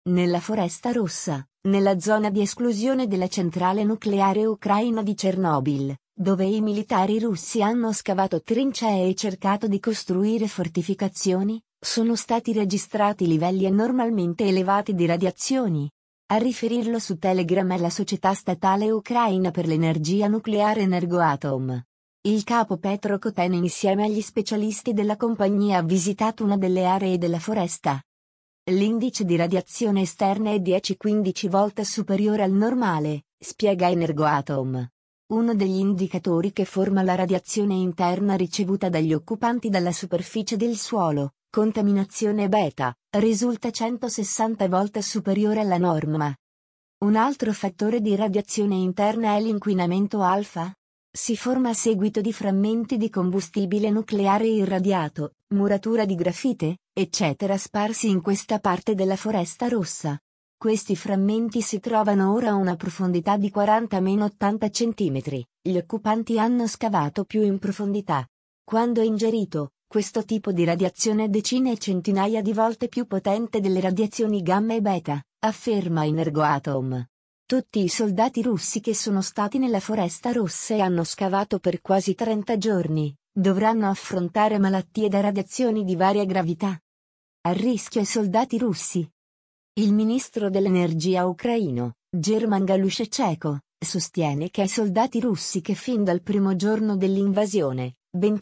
Nella Foresta Rossa, nella zona di esclusione della centrale nucleare ucraina di Chernobyl, dove i militari russi hanno scavato trincee e cercato di costruire fortificazioni, sono stati registrati livelli anormalmente elevati di radiazioni. A riferirlo su Telegram è la società statale ucraina per l'energia nucleare Energoatom. Il capo Petro Koten insieme agli specialisti della compagnia ha visitato una delle aree della foresta. L'indice di radiazione esterna è 10-15 volte superiore al normale, spiega Energoatom. Uno degli indicatori che forma la radiazione interna ricevuta dagli occupanti dalla superficie del suolo, contaminazione beta, risulta 160 volte superiore alla norma. Un altro fattore di radiazione interna è l'inquinamento alfa. Si forma a seguito di frammenti di combustibile nucleare irradiato, muratura di grafite, eccetera sparsi in questa parte della Foresta Rossa. Questi frammenti si trovano ora a una profondità di 40-80 cm. Gli occupanti hanno scavato più in profondità. Quando ingerito, questo tipo di radiazione è decine e centinaia di volte più potente delle radiazioni gamma e beta, afferma Energoatom. Tutti i soldati russi che sono stati nella Foresta Rossa e hanno scavato per quasi 30 giorni, dovranno affrontare malattie da radiazioni di varia gravità. A rischio i soldati russi. Il ministro dell'energia ucraino, German Galushchenko, sostiene che ai soldati russi che fin dal primo giorno dell'invasione,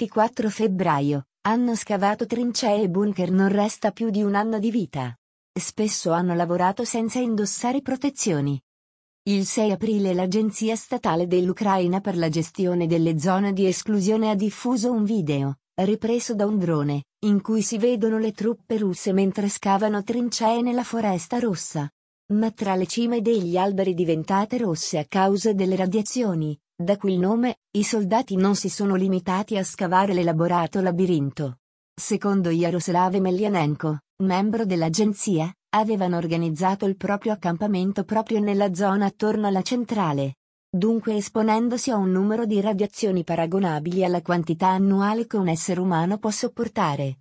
24 febbraio, hanno scavato trincee e bunker non resta più di un anno di vita. Spesso hanno lavorato senza indossare protezioni. Il 6 aprile l'Agenzia Statale dell'Ucraina per la gestione delle zone di esclusione ha diffuso un video, ripreso da un drone, in cui si vedono le truppe russe mentre scavano trincee nella Foresta Rossa. Ma tra le cime degli alberi diventate rosse a causa delle radiazioni, da cui il nome, i soldati non si sono limitati a scavare l'elaborato labirinto. Secondo Yaroslav Melianenko, membro dell'agenzia, avevano organizzato il proprio accampamento proprio nella zona attorno alla centrale. Dunque esponendosi a un numero di radiazioni paragonabili alla quantità annuale che un essere umano può sopportare.